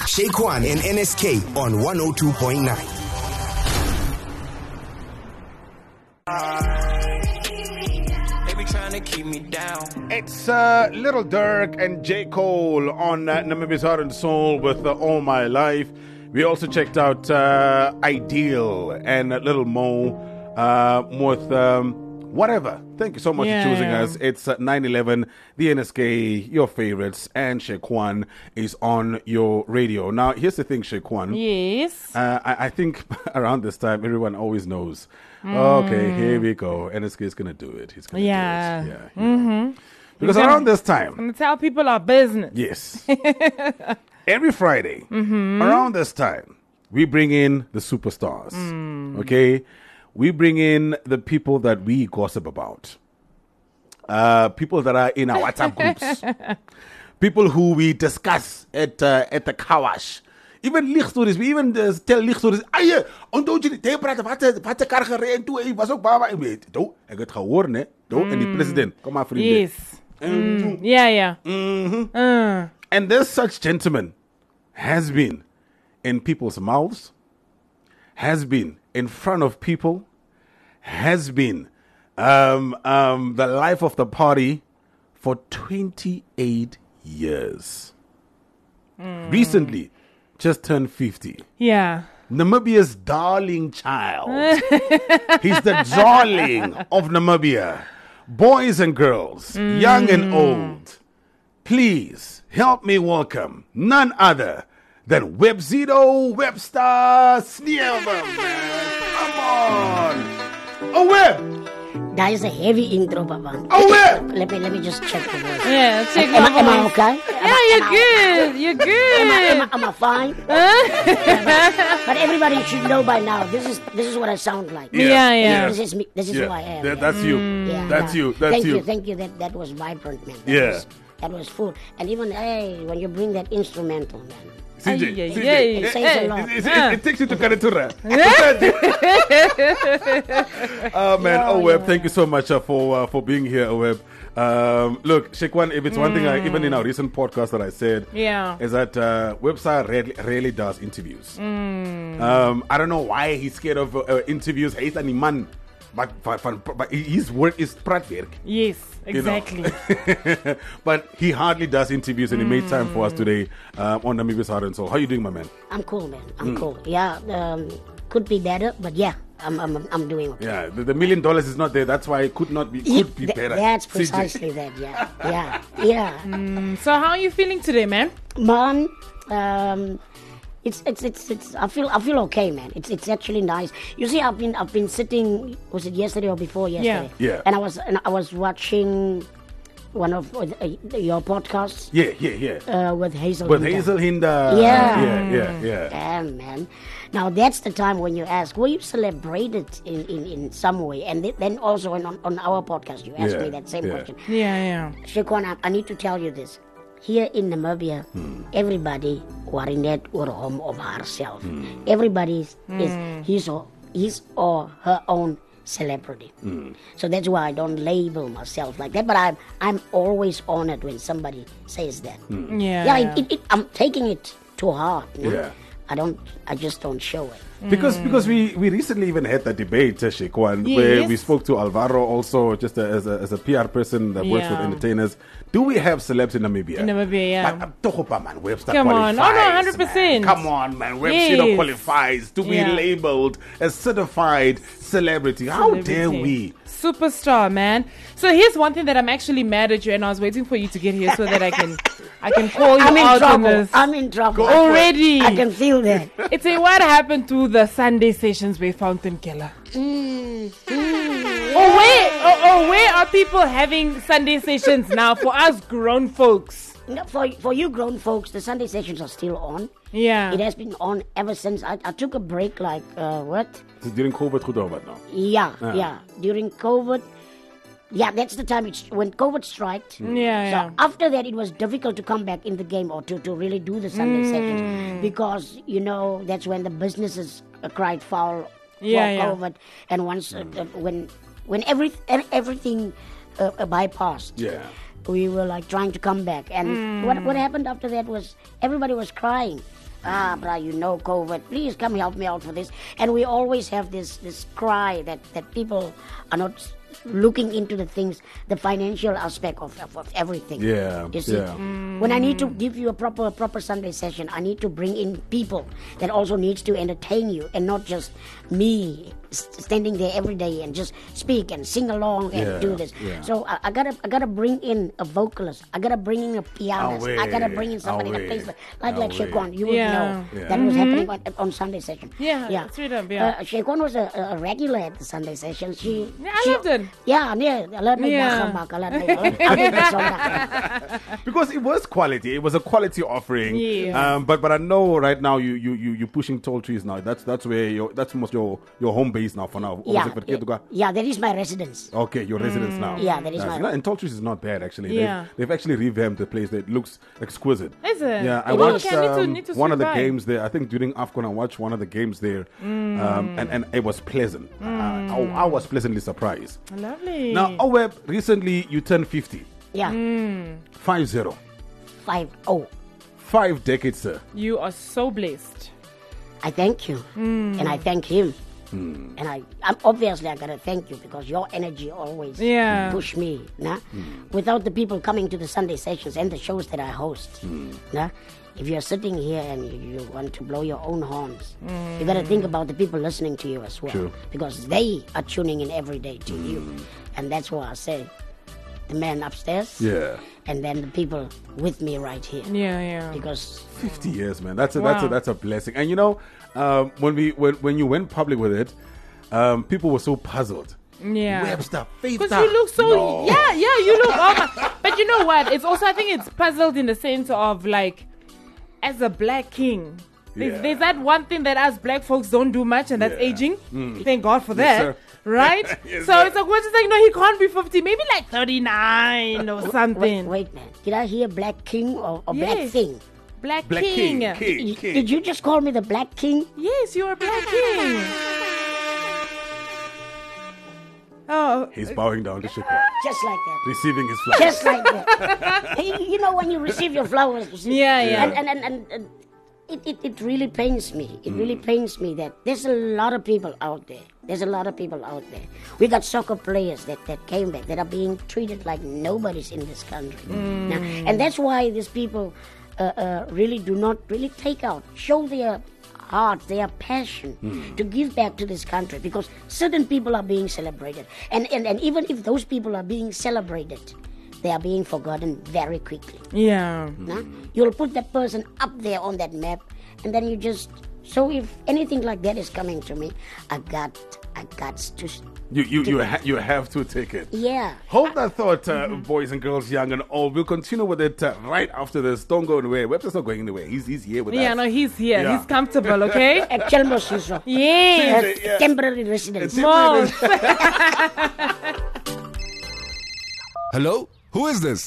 Shaquan and NSK on 102.9. Keep me down. It's Little Dirk and J. Cole on Namibia's Heart and Soul with All My Life. We also checked out Ideal and Little Mo with Whatever. Thank you so much for choosing us. It's 9/11, the NSK, your favorites, and Shaquan is on your radio. Now, here's the thing, Shaquan. Yes. I think around this time, everyone always knows. Okay, here we go. NSK is going to do it. He's going to do it. Yeah. Because around this time... And tell people our business. Yes. Every Friday, around this time, we bring in the superstars. Okay? We bring in the people that we gossip about. People that are in our WhatsApp groups. People who we discuss at the kawash. Even licht stories. We even tell licht stories. Aye, onthou jy die praat wat 'n kar gery en toe hy was ook baba. Ek het gehoor, né? En die president. Kom maar vriende. Yes. And this such gentleman has been in people's mouths, has been in front of people, has been the life of the party for 28 years. Recently, just turned 50. Yeah. Namibia's darling child. He's the darling of Namibia. Boys and girls, young and old. Please help me welcome none other than Webzito Webster Sneeuwman. Come on. Oh, Web. That is a heavy intro, Papa. Oh, Web. Let me just check the voice. Yeah, check the Am I voice. okay? You're good. Am I fine? But everybody should know by now. This is what I sound like. Yeah. This is me. This is who I am. That's you. Yeah, That's yeah. you. That's Thank you. Thank you. That was vibrant, man. That was full. And even when you bring that instrumental, man. CJ, It says a lot. It takes you to Karatura. Oh man, Web, thank you so much for being here, Web. Look, Shaquan, if it's one thing, even in our recent podcast that I said, is that Website rarely does interviews. I don't know why he's scared of interviews. He's an man, but his work is praatwerk. Yes, exactly. You know? But he hardly does interviews, and he made time for us today on Namibia's Heart and Soul. How you doing, my man? I'm cool, man. I'm cool. Yeah, could be better, but yeah, I'm doing okay. Yeah, the $1 million is not there. That's why it could be better. That's precisely that. Yeah. So how are you feeling today, man? Man, it's I feel okay, man. It's actually nice. You see, I've been sitting. Was it yesterday or before yesterday? Yeah. And I was watching one of your podcasts. Yeah. With Hazel. With Hazel Hinda. Yeah. Yeah. Man. Now that's the time when you ask, were you celebrated in some way? And then also on our podcast, you asked me that same question. Yeah. Shaquan, I need to tell you this. Here in Namibia, everybody worry net or home of herself. Everybody is his or her own celebrity. So that's why I don't label myself like that. But I'm always honored when somebody says that. I'm taking it to heart. Yeah. I just don't show it. Because we recently even had that debate, Shaquan, where we spoke to Alvaro also, just as a PR person that works with entertainers. Do we have celebs in Namibia? In Namibia, yeah. But man, Webster Come on. qualifies. Oh, no, 100%. Man. Come on, man. Webster qualifies to be labeled a certified celebrity. How dare we? Superstar, man. So here's one thing that I'm actually mad at you, and I was waiting for you to get here so that I can call you out on this. I'm in trouble already. I can feel that. It's what happened to the Sunday sessions with Fountain Keller. Where are people having Sunday sessions now for us grown folks? No, for you grown folks, the Sunday sessions are still on. Yeah. It has been on ever since. I took a break like, what? During COVID goed or what now? Yeah. During COVID. Yeah, that's the time when COVID struck. So after that, it was difficult to come back in the game or to really do the Sunday sessions because, that's when the businesses cried foul for COVID. And once when everything bypassed. Yeah. We were like trying to come back, and what happened after that was everybody was crying. Brah, you know COVID. Please come help me out for this. And we always have this cry that people are not looking into the things, the financial aspect of everything. Yeah. You see, when I need to give you a proper Sunday session, I need to bring in people that also needs to entertain you, and not just me standing there every day and just speak and sing along and do this. Yeah. So I gotta bring in a vocalist. I gotta bring in a pianist. I gotta bring in somebody that plays like Shekwan. You would know that was happening on Sunday session. Yeah. Straight up. Yeah. Shekwan was a regular at the Sunday session. She loved it. Yeah. Because it was quality. It was a quality offering. Yeah. But I know right now you pushing Tall Trees now. That's where that's almost your home base now for now. Yeah, that is my residence. Okay, your residence now. Yeah, that is my. And Tall Trees is not bad actually. Yeah. They've actually revamped the place. It looks exquisite. Is it? Yeah, I watched one of the games there. I think during AFCON I watched one of the games there, and it was pleasant. I was pleasantly surprised. Lovely. Now, Oweb, recently you turned 50. Yeah. 50. 50. 5 decades, sir. You are so blessed. I thank you, and I thank him. And I'm obviously I gotta thank you because your energy always push me. Nah? Without the people coming to the Sunday sessions and the shows that I host, nah? If you're sitting here and you want to blow your own horns, you gotta think about the people listening to you as well. True. Because they are tuning in every day to you. And that's why I say the man upstairs, and then the people with me right here. Yeah. Because 50 years, man. That's a blessing. And you know, when you went public with it, people were so puzzled. Yeah. Webster, Faith. Because you look so you look but you know what? It's also, I think it's puzzled in the sense of like, as a black king, there's that one thing that us black folks don't do much, and that's aging. Thank God for that. Sir. Right? Yes, so sir. it's like, we're just like, no, he can't be 50, maybe like 39 or something. wait, man. Did I hear Black King or Black Thing? Black Black King. King. Did you just call me the Black King? Yes, you're a Black King. Oh, He's bowing down to Shekwan, Just like that. receiving his flowers. Just like that. Hey, you know when you receive your flowers. You see, Yeah. And it really pains me. It really pains me that there's a lot of people out there. We got soccer players that came back that are being treated like nobody's in this country. Now, and that's why these people really do not really show their heart, their passion to give back to this country, because certain people are being celebrated. And even if those people are being celebrated, they are being forgotten very quickly. yeah. Nah? You'll put that person up there on that map, and then you just... So if anything like that is coming to me, I got to... You have to take it. Yeah. Hold that thought, boys and girls, young and old. We'll continue with it right after this. Don't go anywhere. Webster's not going anywhere. He's here with us. Yeah, no, he's here. Yeah. He's comfortable, okay? At Chelmsford Seesaw. Yes. Yeah. Temporary residence. Most. Hello? Who is this?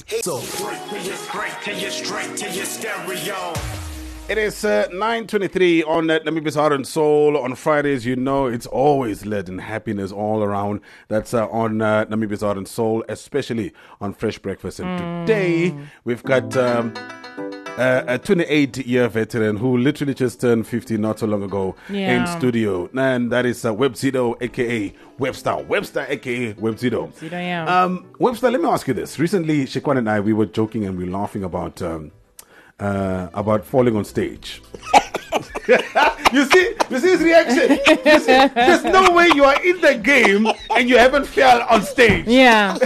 It is 9:23 on Namibi's Heart and Soul. On Fridays, you know, it's always lit and happiness all around. That's on Namibi's Heart and Soul, especially on Fresh Breakfast. And today, we've got a 28-year veteran who literally just turned 50 not so long ago in studio. And that is Webzido, a.k.a. Webster, a.k.a. Webzido. Webster, let me ask you this. Recently, Shekwan and I, we were joking and we were laughing about falling on stage. You see his reaction. You see, there's no way you are in the game and you haven't fell on stage. Yeah.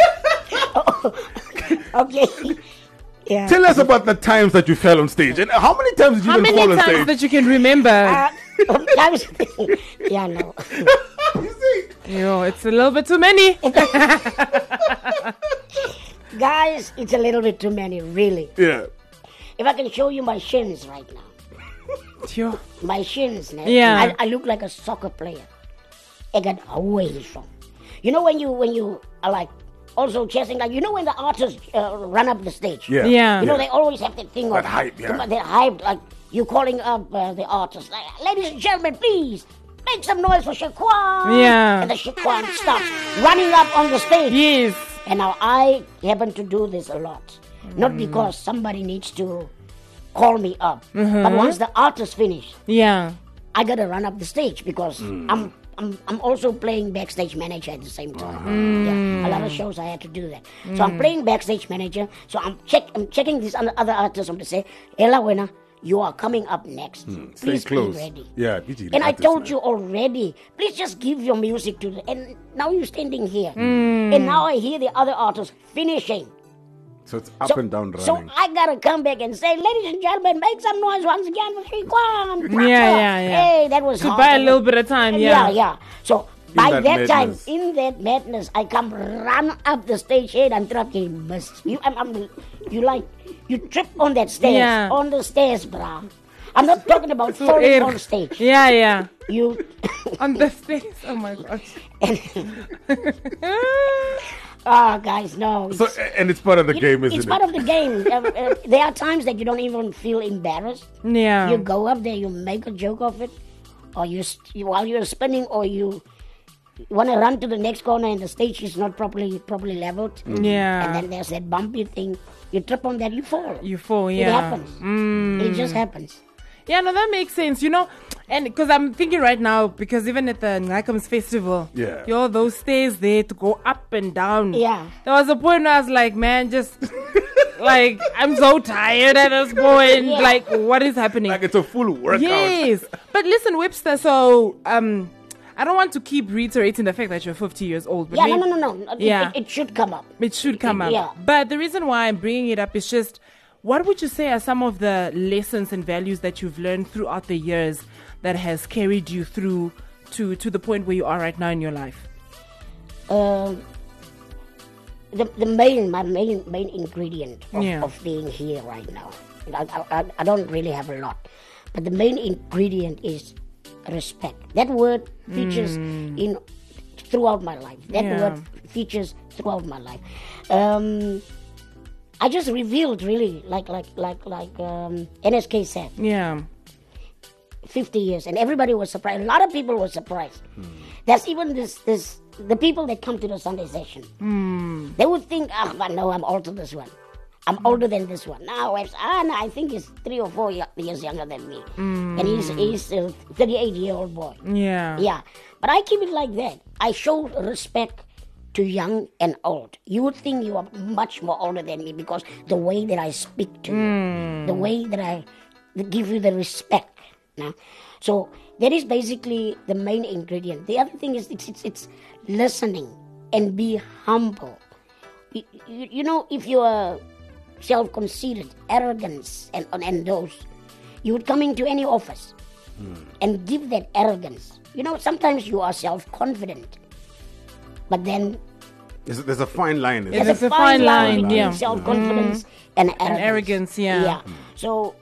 Okay. Yeah. Tell us about the times that you fell on stage, and how many times did you even fall on times stage? that you can remember? Yeah, no. You see, Yo, it's a little bit too many. Guys, it's a little bit too many, really. yeah. If I can show you my shins right now. Yo. My shins, man. Yeah. I look like a soccer player. I got way strong. You know when you are like also chasing, like, you know when the artists run up the stage? Yeah. Yeah. You know, they always have that thing That of hype, yeah. They're hyped, like you calling up the artists, like, ladies and gentlemen, please make some noise for Shekwan. Yeah. And the Shekwan starts running up on the stage. Yes. And now I happen to do this a lot. Not because somebody needs to call me up, but once the artist finish, Yeah. I gotta run up the stage because I'm also playing backstage manager at the same time. Yeah, a lot of shows I had to do that. So I'm playing backstage manager. So I'm checking these other artists to say, Ella Wena, you are coming up next. Stay Please close. be ready. Yeah, BG, the And I artist, told man. you already, please just give your music to the. And now you're standing here. And now I hear the other artists finishing. So it's up and down running. So I gotta come back and say, ladies and gentlemen, make some noise once again for Sriquan. Yeah. Hey, that was To hard. buy a little bit of time, Yeah. So by that that time, madness. in that madness, I come run up the stage head and trap you. You trip on that stairs, Yeah. on the stairs, brah. I'm not talking about falling on stage. Yeah. You. On the stage. Oh my gosh. Guys, no. So, and it's part of the game, isn't It's it? part of the game. There are times that you don't even feel embarrassed. Yeah. You go up there, you make a joke of it, or while you're spinning, or you want to run to the next corner and the stage is not properly leveled. Yeah. And then there's that bumpy thing. You trip on that, you fall. You fall, It yeah. happens. It just happens. Yeah, no, that makes sense. You know, and because I'm thinking right now, because even at the Ngakams festival, Yeah. yo, those stairs there to go up and down. Yeah. There was a point where I was like, man, just like, I'm so tired at this point. Yeah. Like, what is happening? Like it's a full workout. Yes. But listen, Webster, so I don't want to keep reiterating the fact that you're 50 years old. But Yeah, maybe no. Yeah. It should come up. It should come up. Yeah. But the reason why I'm bringing it up is just, what would you say are some of the lessons and values that you've learned throughout the years that has carried you through to the point where you are right now in your life? My main ingredient Yeah. of being here right now. I don't really have a lot, but the main ingredient is respect. That word features throughout my life. That Yeah. word features throughout my life. I just revealed really like NSK said, Yeah. 50 years, and everybody was surprised. A lot of people were surprised. There's even the people that come to the Sunday session. They would think, but no, I'm older than this one. I'm older than this one. Now, no, I think he's 3 or 4 years younger than me. And he's a 38-year-old boy. Yeah. Yeah. But I keep it like that. I show respect to young and old. You would think you are much more older than me because the way that I speak to you, the way that I give you the respect. Nah? So that is basically the main ingredient. The other thing is it's listening and be humble. You know, if you are self-conceited, arrogance, and those, you would come into any office and give that arrogance. You know, sometimes you are self-confident, but then There's a fine line. isn't There's it? a fine line, between yeah. self-confidence and arrogance. arrogance, yeah. Yeah. So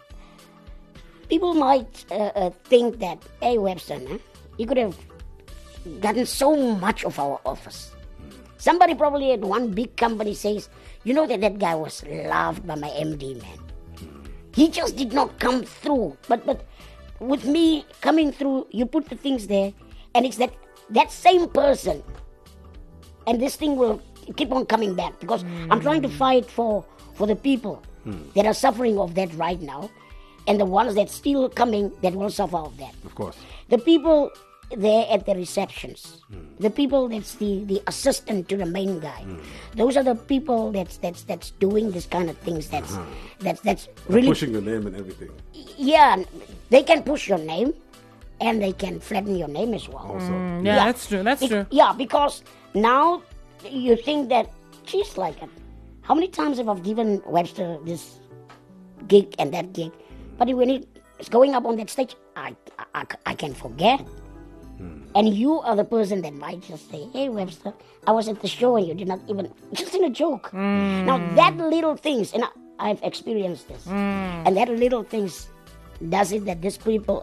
people might think that, hey, Webster, you could have gotten so much of our office. Somebody probably at one big company says, you know that guy was loved by my MD, man. He just did not come through. But with me coming through, you put the things there, and it's that same person. And this thing will keep on coming back because I'm trying to fight for the people that are suffering of that right now, and the ones that still coming that will suffer of that. Of course. The people there at the receptions, the people that's the assistant to the main guy, those are the people that's doing this kind of things. That's really Pushing the name and everything. yeah. They can push your name, and they can flatten your name as well. Also. Yeah, that's true. That's true. Yeah, because now you think that, geez, like, how many times have I given Webster this gig and that gig? But when it's going up on that stage, I can forget. And you are the person that might just say, hey, Webster, I was at the show and you did not even, just in a joke. Now, that little things, and I've experienced this, and that little things does it that these people,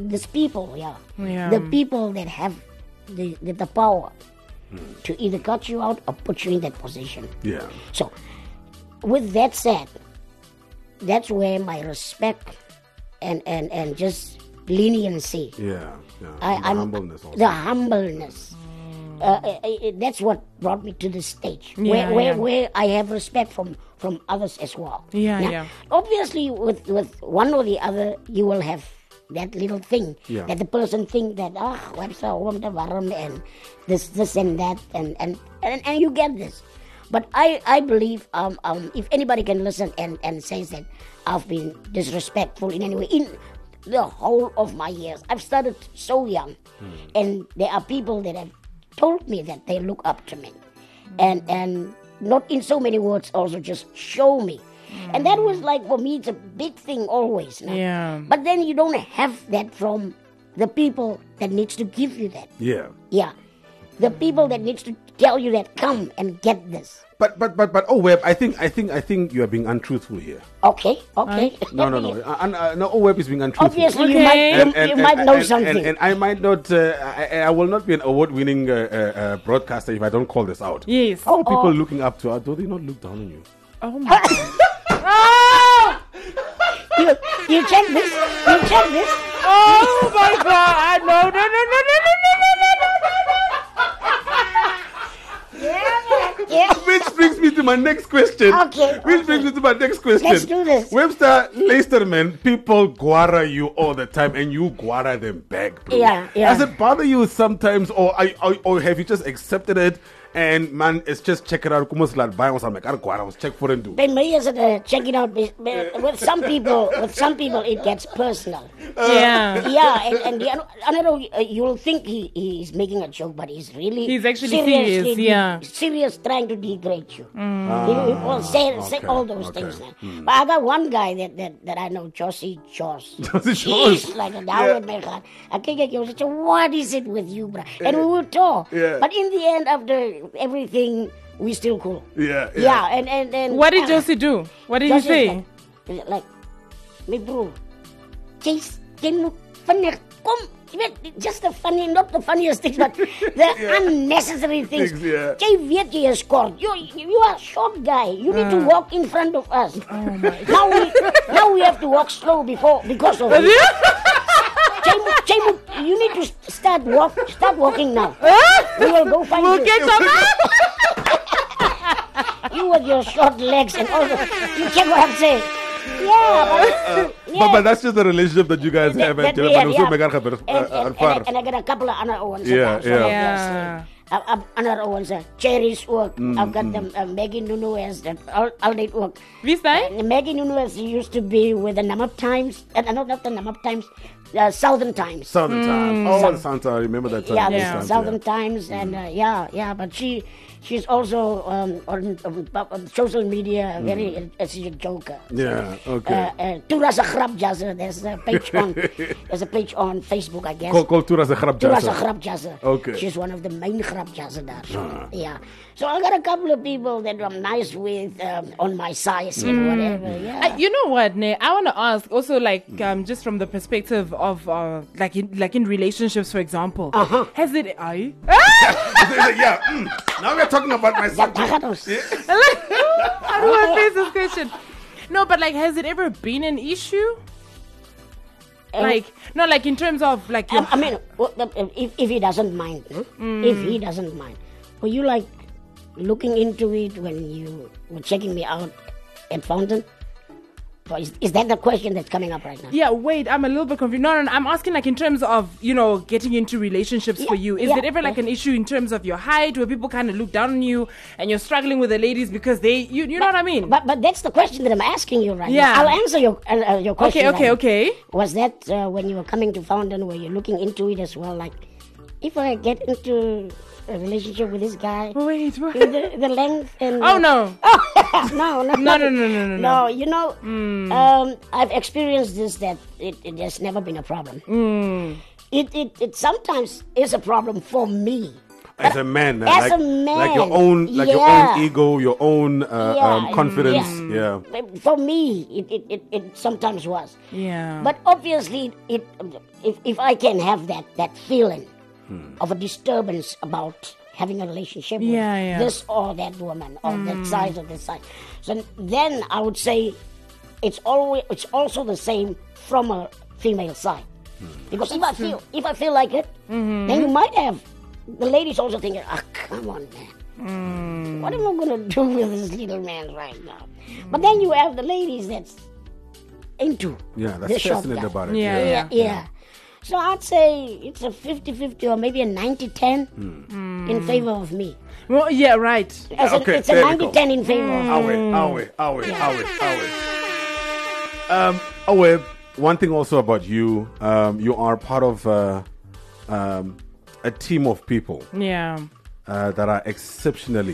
Yeah. the people that have the power to either cut you out or put you in that position. Yeah. So, with that said, that's where my respect and just leniency, Yeah. Yeah. I'm humbleness also. the humbleness that's what brought me to this stage Yeah, where I have respect from others as well. Yeah, Now, yeah. Obviously, with one or the other, you will have that little thing Yeah. that the person think that what's warm and this and that and you get this. But I believe if anybody can listen and says that I've been disrespectful in any way in the whole of my years, I've started so young, and there are people that have told me that they look up to me, and not in so many words, also just show me, and that was like for me it's a big thing always. No? Yeah. But then you don't have that from the people that needs to give you that. Yeah. Yeah. The people that needs to tell you that come and get this. But oh Web, I think you are being untruthful here. Okay. No. No, oh Web is being untruthful. Obviously, Okay. you might know something. And I might not. I will not be an award-winning broadcaster if I don't call this out. Yes. How are people looking up to her? Do they not look down on you? Oh my. You check this. Oh my God. No. Yeah. Which brings me to my next question. Okay. Which brings me to my next question. Let's do this. Webster Leisterman, people guara you all the time and you guara them back, bro. Yeah. Does it bother you sometimes or have you just accepted it and man, it's just check it out. Almost like buy on like I was check for it do. Ben Maria said check it out. With some people it gets personal. Yeah. Yeah, and I don't know. You'll think he's making a joke, but he's actually seriously serious. Yeah. serious, trying to degrade you. He will say all those things. Now. But I got one guy that I know, Josie Jaws. Josie Jaws. He's like a downward man. I can't get you. What is it with you, bro? And we would talk. Yeah. But in the end, after everything, we still cool. Yeah. Yeah, and What did Josie do? What did he Josie say? like, my bro, Chase, can you funny? Come, just the funny, not the funniest things, but the unnecessary things. Yeah. Jay weet jy is kort. You are a short guy. You need to walk in front of us. Now we have to walk slow because of it. Jay, you need to start walking now. We will go find We'll you. get some. You with your short legs and all the. You check what I'm saying. Yeah, But that's just the relationship that you guys have. that And we had, yeah. and I got a couple of other ones. Yeah, So yeah. obviously, another ones. Cherries work. I've got them. Maggie Nunes. All date work. Wie is hij? Maggie Nunes used to be with the Namap Times. Not the Namap Times. Southern Times. Southern Times. Oh, Santa, I remember that time. Yeah, Those the times, Southern Times, and but she's also on social media. She's a joker. Yeah, okay. Turas a grapjazzer. There's a page on Facebook, I guess. Call Turas a grapjazzer. Turas a grapjazzer. Okay. She's one of the main grapjazzer there. Yeah. So I got a couple of people that I'm nice with on my size and whatever. Yeah. You know what, Ne? I want to ask also, like, just from the perspective of, like in relationships, for example, has it? Yeah. Now we're talking about my subject. How do I face this question? No, but like, has it ever been an issue? Like, no, like in terms of like. I mean, if he doesn't mind, huh? If he doesn't mind, were you like looking into it when you were checking me out at Fountain? Or is that the question that's coming up right now? Yeah, wait, I'm a little bit confused. No, I'm asking like in terms of, getting into relationships for you. Is it ever like an issue in terms of your height where people kind of look down on you and you're struggling with the ladies because you know what I mean? But that's the question that I'm asking you right Yeah. now. I'll answer your question. Okay. Was that when you were coming to Fountain, were you looking into it as well? Like, if I get into a relationship with this guy, Wait. the length and... Oh, no. No, you know, I've experienced this, that it has never been a problem. It sometimes is a problem for me. As a man, As a man, like your own ego, your own confidence. Yeah. For me, it sometimes was. Yeah. But obviously, if I can have that feeling of a disturbance about having a relationship with this or that woman or that size or this size, so then I would say it's also the same from a female side. Because if I feel like it, then you might have the ladies also thinking, come on, man. What am I going to do with this little man right now? But then you have the ladies that's into Yeah, the that's short fascinating guy. about it. Yeah. So I'd say it's a 50-50 or maybe a 90-10 in favor of me. Well, yeah, right. Okay, It's a there we go. 90-10 in favor of me. Awe, one thing also about you, you are part of a team of people Yeah. that are exceptionally,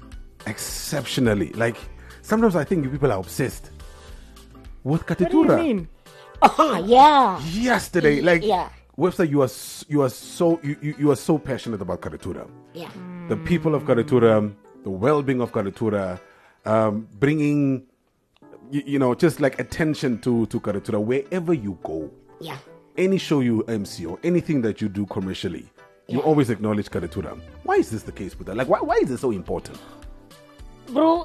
like, sometimes I think you people are obsessed with What do you Katitura. mean? Yeah. Yesterday, like, Yeah. Webster, you are so passionate about Katitura. Yeah. The people of Karitura, the well-being of Karitura, bringing, just like attention to Karitura wherever you go. Yeah. Any show you MC or anything that you do commercially, you always acknowledge Karitura. Why is this the case with that? Like, why is it so important? Bro,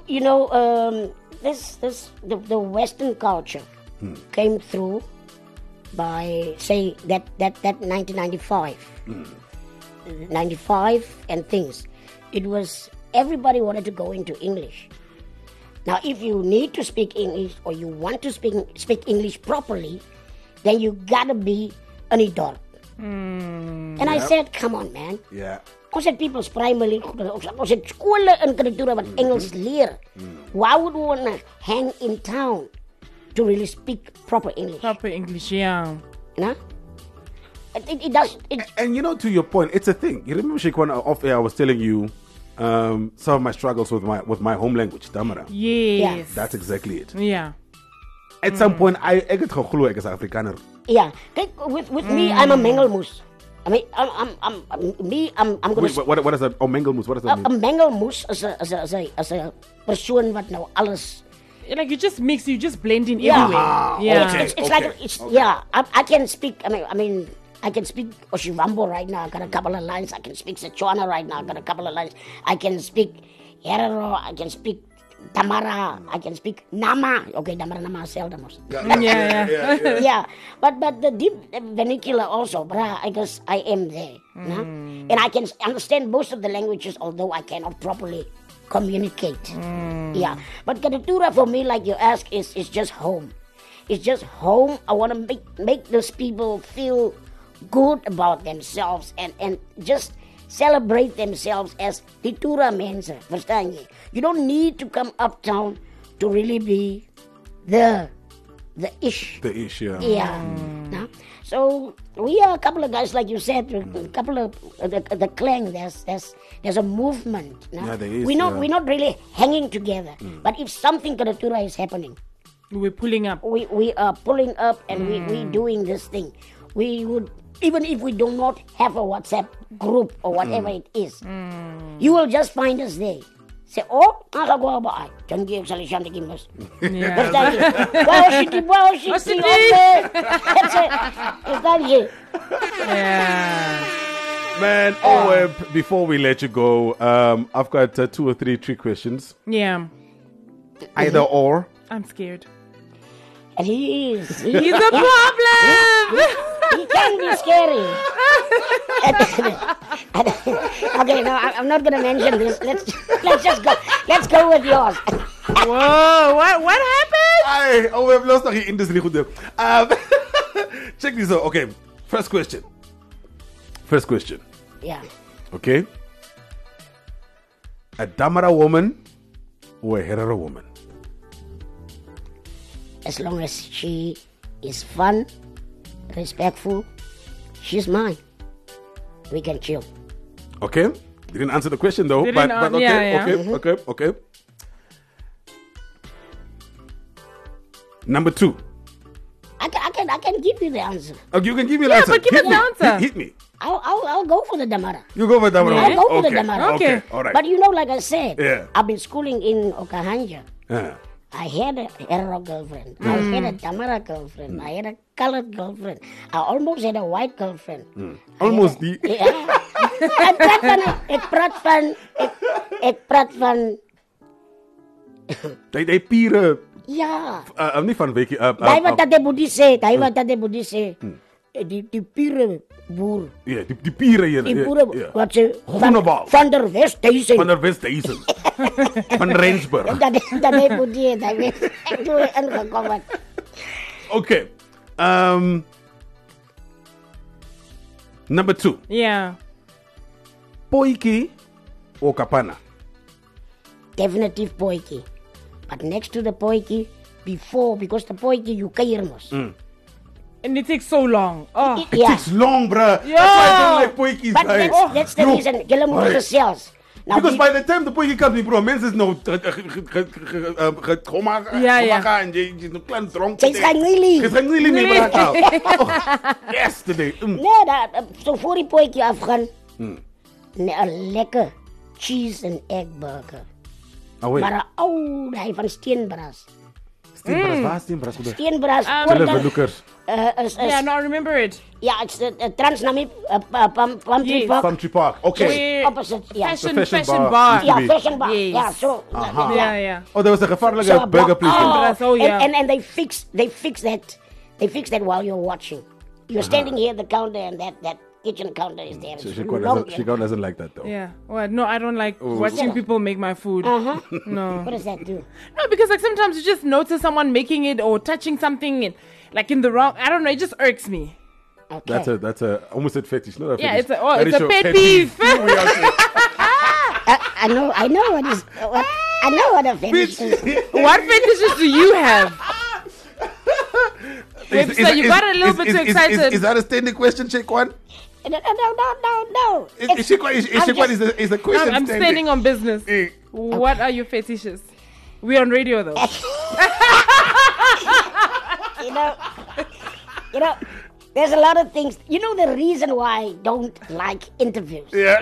the Western culture came through by, say, that 1995. 95 and things. It was, everybody wanted to go into English. Now, if you need to speak English or you want to speak English properly, then you gotta be an adult. And I said, come on, man. Yeah. Ons het people's primary, ons het skole in Karitura wat Engels leer. Why would we want to hang in town to really speak proper English? Proper English, yeah. You know? It does. And to your point, it's a thing. You remember, Shekwan, off air, I was telling you some of my struggles with my home language, Damara. Yes. That's exactly it. Yeah. At some point, I get geglo ek as Afrikaner. Yeah. With me, I'm a mengelmoes. I mean, I'm going Wait, to. what is that? Oh, mengelmoes. What does that A mean? mengelmoes is a persoon wat nou alles. Like you just mix, you just blend in Yeah. everywhere. Yeah. okay. It's like I can speak. I mean, I can speak Oshivambo right now. I got a couple of lines. I can speak Setswana right now. I got a couple of lines. I can speak Herero. I can speak Tamara. I can speak Nama. Okay, Tamara Nama seldom. Yeah. Yeah, but the deep vernacular also, brah, I guess I am there. No? And I can understand most of the languages, although I cannot properly communicate. Yeah, but Karitura for me, like you ask, is just home. It's just home. I want to make those people feel good about themselves and just celebrate themselves as Titura mense. Verstaan je? You don't need to come uptown to really be the ish. The ish, yeah. Yeah. No? So we are a couple of guys, like you said, a couple of the clan. There's a movement. No? Yeah, there is, We're yeah. not really hanging together. But if something Karitura is happening, We're pulling up. we are pulling up and we doing this thing. We would, even if we do not have a WhatsApp group or whatever it is, you will just find us there. Say, oh, nakagawa ba ay? Diyan kayo sa lisyan na gimas. Yeah. Wow, shitty. That's it. Yeah. Man, before we let you go, I've got 2 or 3 trick questions. Yeah. Either or. I'm scared. And he is. He's a problem. He can be scary. Okay, no, I'm not gonna mention this. Let's just go. Let's go with yours. Whoa, what happened? We have lost the industry. Check this out. Okay, first question. Yeah. Okay. A Damara woman or a Herero woman? As long as she is fun, respectful, she's mine. We can chill. Okay. Didn't answer the question though. Didn't But okay, yeah, yeah. okay. Number 2. I can give you the answer. Oh, you can give me the Yeah, answer. but give us the answer. Hit me. I'll go for the Damara. You go for Damara. Yeah. woman. I'll go for the Okay, Damara. Okay. Okay. All right. But like I said, Yeah. I've been schooling in Okahanja. I had a Herero girlfriend. I had a Damara girlfriend. I had a colored girlfriend. I almost had a white girlfriend. Almost the. Ja. Ik praat van. They pure. Ja. Niet van week. Hij wat dat de boeddhist zegt. die pure boer. Ja, die pieren hier. Die boere Ja. wat ze Groenewald. van der Westhuizen. Van der Westhuizen. Van Rensburg. Dat heeft moet die daar weer ingekomen. Okay. Number 2. Yeah. Poiki or kapana? Definitief poiki. But next to the poiki, before, because the poiki you keer mos. And it takes so long. Oh. It Yeah. takes long, bruh. Yeah. That's why I don't like poikies. But guys. that's the Yo, reason. Julle moet why? gesels. Nou, Because die- by the time the poikie comes, bro, mensen is nou Ja. en je is nog klein dronk. Sy's gaan really. Sy's gaan really nie, bro. Yesterday. Nee, so voor die poikie afgaan. Nee, 'n lekker cheese and egg burger. Oh, wait. Maar 'n ou, hy van Steenbras. Steenbras, waar is Steenbras? Steenbras. Tell the lookers. Yeah, no, I remember it. Yeah, it's the Transnami Plumtree Yes. Park. Plumtree Park. Okay. Where Opposite, yeah. fashion bar. bar. Yeah, Yes. fashion bar. Yes. Yeah, so. Aha. Yeah, yeah. Oh, there was a gevaarlijke So a burger block- place. Steenbras, oh, yeah. And they fix that while you're watching. You're standing here at the counter and that kitchen counter is there. She It's quite long, doesn't, she quite doesn't like that though. Yeah. Well, no, I don't like watching people make my food. Uh-huh. No. What does that do? No, because like sometimes you just notice someone making it or touching something and like in the wrong. I don't know. It just irks me. Okay. That's a almost said fetish. Not a Yeah, fetish. it's a your pet peeve. We are saying, I know what is. I know what a fetish is. What fetishes do you have? Wait, so you got a little bit too excited. Is that a standing question, Shekwan? No. Is the question I'm standing on business. Eh. What are your fetishes? We're on radio though. You know, there's a lot of things. You know the reason why I don't like interviews. Yeah.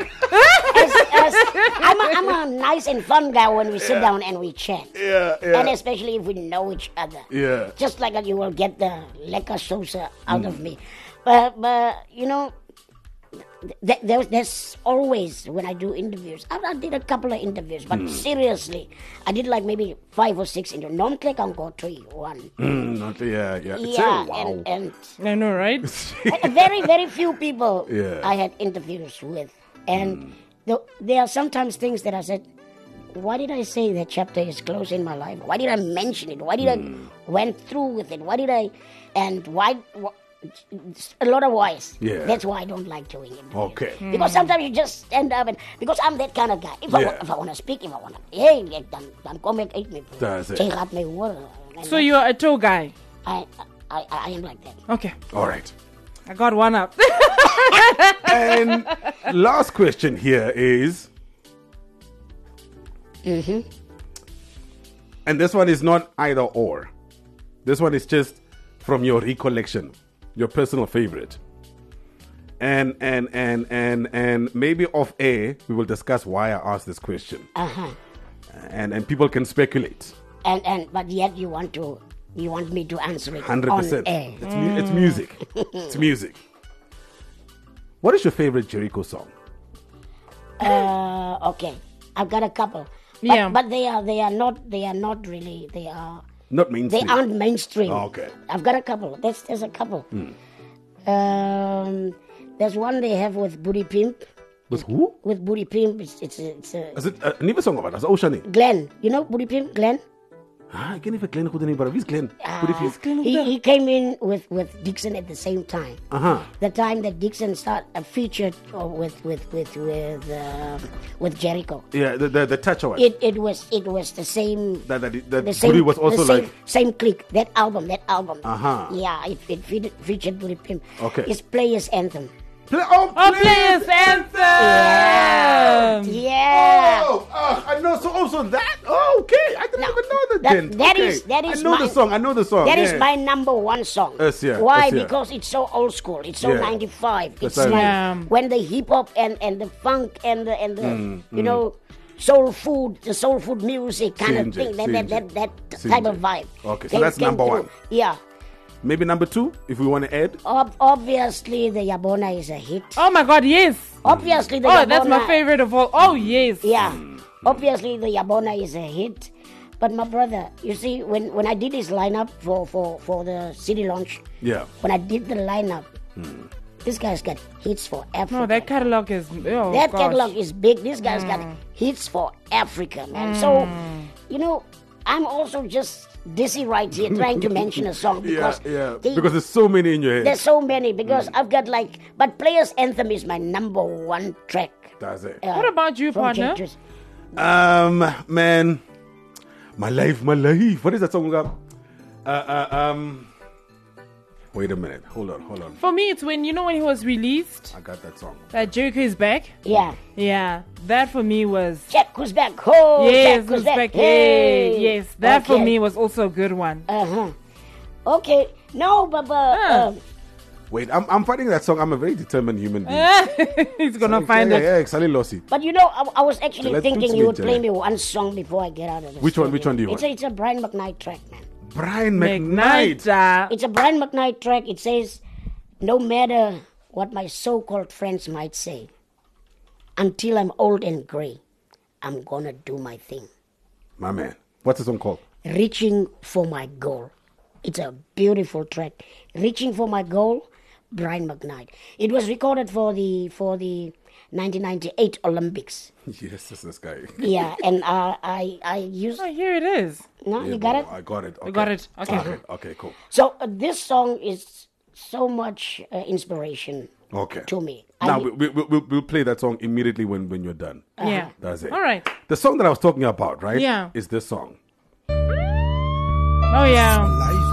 I'm a nice and fun guy when we sit down and we chat. Yeah. And especially if we know each other. Yeah. Just like that, you will get the lekker sosa out of me. But you know, there's always, when I do interviews, I did a couple of interviews, but seriously, I did like maybe 5 or 6 interviews. Normally I can go 3, 1. Yeah. Yeah, Wow. and I know, right? very, very few people Yeah. I had interviews with. And there are sometimes things that I said, why did I say that chapter is close in my life? Why did I mention it? Why did I went through with it? Why did I, and why a lot of whys. Yeah. That's why I don't like doing it. Okay. Because sometimes you just stand up and, because I'm that kind of guy. If Yeah. I want to speak, if I want to, hey, dan kom ek uit met. That's it. Jy gaat my hoor. And So you're a toe guy. I am like that. Okay. All right. I got one up. And last question here is. And this one is not either or. This one is just from your recollection, your personal favorite. And maybe off air we will discuss why I asked this question. And people can speculate. And but yet you want me to answer it 100%. on air. It's music. It's music. What is your favorite Jericho song? Okay, I've got a couple. But, Yeah. but they are not really, they Not mainstream. aren't mainstream. Oh, okay. I've got a couple. There's a couple. There's one they have with Booty Pimp. With who? With Booty Pimp, it's a Is it a nieuwe song about that? Ocean. Glenn. You know Booty Pimp, Glenn? I can't even Glenn goed in, but who's Glenn? He came in with Dixon at the same time. The time that Dixon featured with Jericho. Yeah, the touch of It was the same. That The same, Booty was also the same, like. same click. That album. Uh-huh. Yeah, it featured Booty Pimp. Okay. It's Players Anthem. Players Anthem. Yeah. I know. So also that. Oh, okay. I didn't even know that. Then. that Okay. is I know the song. I know the song. That yeah. is my number one song. Yes, yeah, Why? yes, yeah. Because it's so old school. It's so Yeah. 95. It's That's like right. when the hip hop and the funk and the you know, soul food, the soul food music kind of thing. That type of vibe. Okay, so that's number through. one. Yeah. Maybe number 2, if we want to add. Obviously, the Yabona is a hit. Oh my God, yes. Obviously, the Oh, Yabona. that's my favorite of all. Oh, yes. Yeah. Obviously, the Yabona is a hit. But my brother, you see, when I did his lineup for the city launch, Yeah. when I did the lineup, This guy's got hits for Africa. No, that catalog is. Oh, That gosh. catalog is big. This guy's got hits for Africa, man. So, I'm also just dizzy right here trying to mention a song because Because there's so many in your head. there's so many. Because I've got but Players Anthem is my number one track. That's it. What about you, from partner? Tetris. Man, my life. What is that song about? Wait a minute. Hold on. For me, it's when he was released. I got that song. That Jericho is back. Yeah. Yeah, that for me was. Jack who's back. Oh, Yes, Jack who's who's back. back. Hey, yes, that for Okay. me was also a good one. Okay. No, but Wait, I'm finding that song. I'm a very determined human being. He's gonna find it. Yeah, Xali Lossi. but I was actually Let's thinking put you would some play in, me one song before I get out of this. Which one do you want? It's a Brian McKnight track, man. Brian McKnight. McKnight. It's a Brian McKnight track. It says, no matter what my so-called friends might say, until I'm old and gray, I'm gonna do my thing. My man. What's the song called? Reaching for my goal. It's a beautiful track. Reaching for my goal, Brian McKnight. It was recorded for the 1998 Olympics. Yes, it's this guy. Yeah, and I used. Oh, here it is. No, Yeah, you got it. I got it. Okay. got it. Okay. Okay, cool. So this song is so much inspiration Okay. to me. Now we'll play that song immediately when you're done. Yeah. That's it. All right. The song that I was talking about, right? Yeah. Is this song. Oh yeah.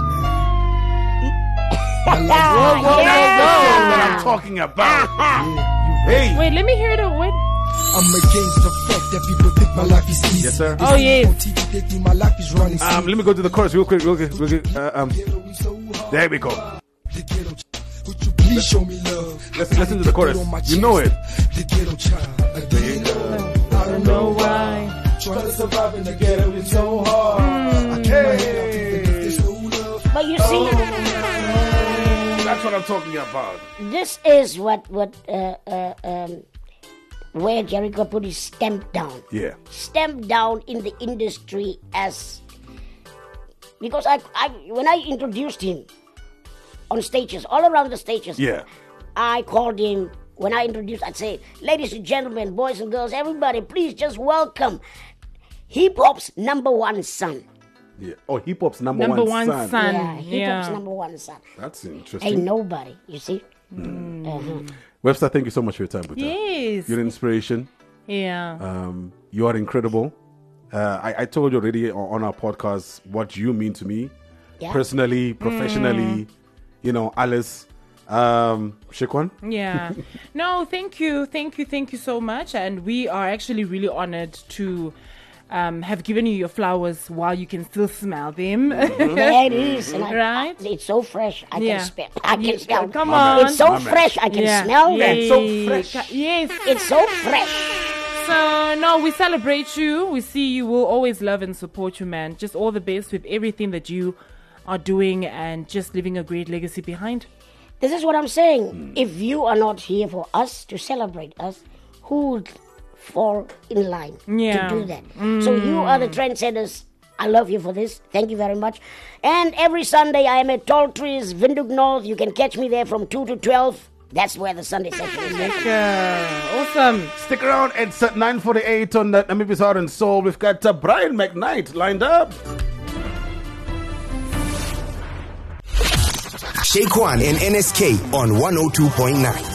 That's what I'm talking about. Hey. Wait, let me hear it. Wait. I'm against the fact that people think my life is easy. Yes, sir. Oh yes. On TV, they think my life is running. Let me go to the chorus real quick. There we go. Would you please show me love? Listen to the chorus. You know it. The ghetto child. Again. I don't know why. Trying to survive in the ghetto is so hard. But you see, That's what I'm talking about. this is what where Jericho put his stamp down. Yeah. Stamp down in the industry as because I when I introduced him on stages, all around the stages, Yeah. I called him. When I introduced, I'd say, ladies and gentlemen, boys and girls, everybody, please just welcome hip hop's number one son. Yeah. Oh, hip hop's number Number one one son. son. Yeah, hip hop's Yeah. number one son. That's Ain't interesting. nobody, you see. Webster, thank you so much for your time with us. Yes. You're an inspiration. Yeah. You are incredible. I told you already on our podcast what you mean to me, Yeah. personally, professionally. Alice, Shekwan. Yeah. No, thank you so much. And we are actually really honored to have given you your flowers while you can still smell them. There it is. And Right? It's so fresh. I Yeah. can smell. I can smell. Come on. It's so My man. fresh. I can Yeah. smell Yeah. that. It's so fresh. Yes. It's so fresh. So, no, we celebrate you. We see you. We'll always love and support you, man. Just all the best with everything that you are doing and just leaving a great legacy behind. This is what I'm saying. If you are not here for us to celebrate us, who would fall in line Yeah. to do that? So you are the trendsetters. I love you for this. Thank you very much. And every Sunday I am at Tall Trees, Windhoek North. You can catch me there from 2 to 12. That's where the Sunday session is. Awesome. Stick around. It's at 9:48 on that Namibi's Heart and Soul. We've got Brian McKnight lined up. Shaquan and NSK on 102.9.